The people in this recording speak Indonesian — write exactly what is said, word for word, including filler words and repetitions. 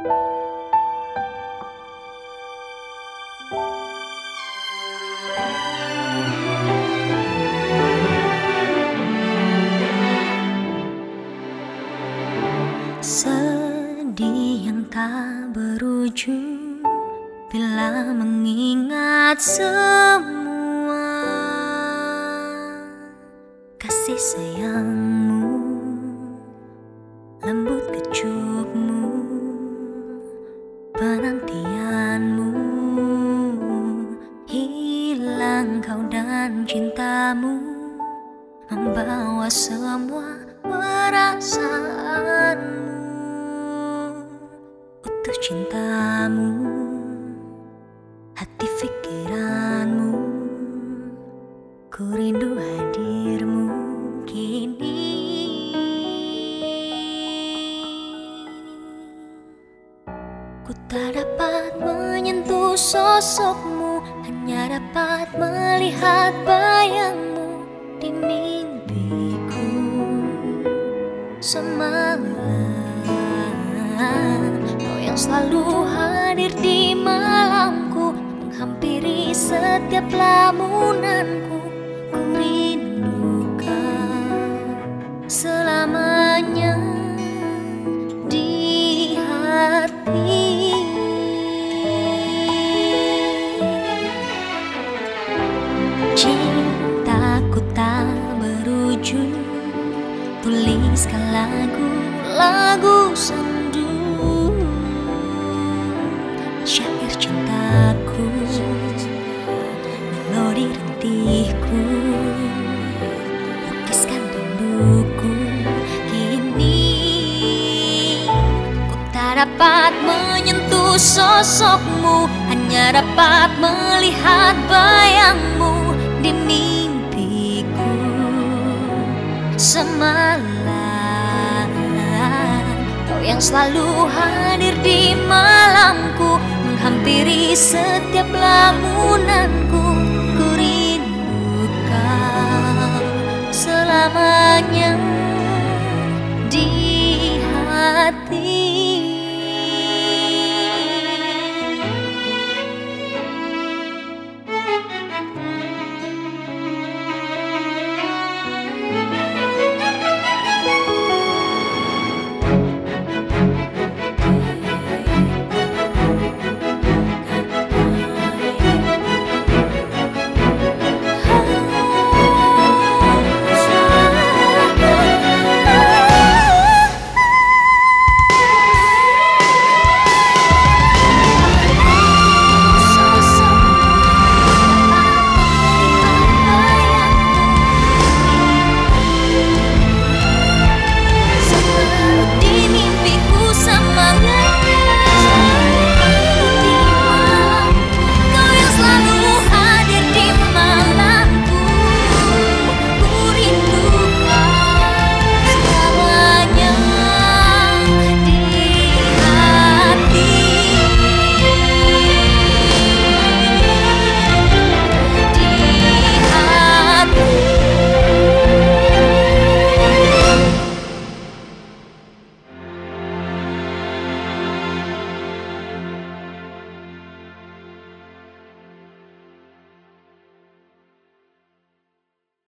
Sedih yang tak berujung bila mengingat semua kasih sayangmu, lembut kecupmu, penantianmu. Hilang kau dan cintamu, membawa semua perasaanmu. Utuh cintamu, hati pikiranmu, ku rindu hadirmu kini. Ku tak dapat menyentuh sosokmu, hanya dapat melihat bayangmu di mimpiku. Semalam kau yang selalu hadir di malamku, menghampiri setiap lamunanku. Ku rindukan selamanya di hati. Cintaku tak berujung, tuliskan lagu-lagu sendu, syair cintaku, melodi rintihku, lukiskan rinduku kini. Ku tak dapat menyentuh sosokmu, hanya dapat melihat bayangmu di mimpiku. Semalam kau yang selalu hadir di malamku, menghampiri setiap lamunanku. Ku rindukan selamanya di hati.